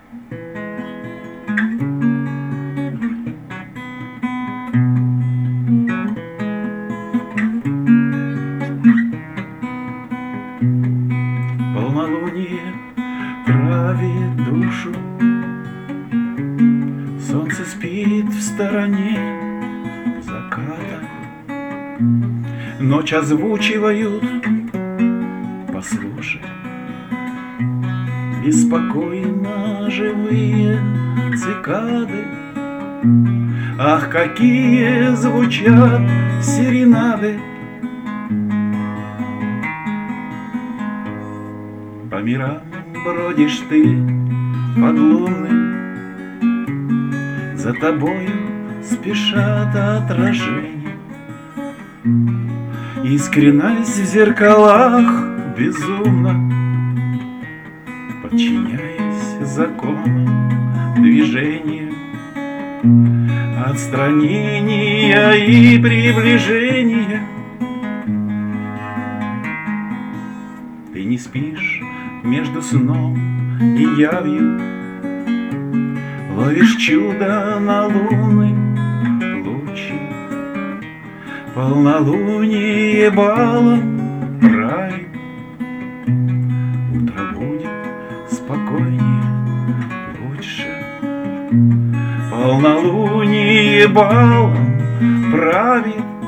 Полнолуние травит душу, солнце спит в стороне заката. Ночь озвучивают, послушай, беспокойно живые цикады. Ах, какие звучат серенады! По мирам бродишь ты под лунным, за тобою спешат отражения. Искренность в зеркалах безумно, подчиняясь законам движения, отстранения и приближения. Ты не спишь между сном и явью, ловишь чудо на лунный лучи. Полнолуние балом правит, утро будет спокойнее, лучше. Полнолуние балом правит,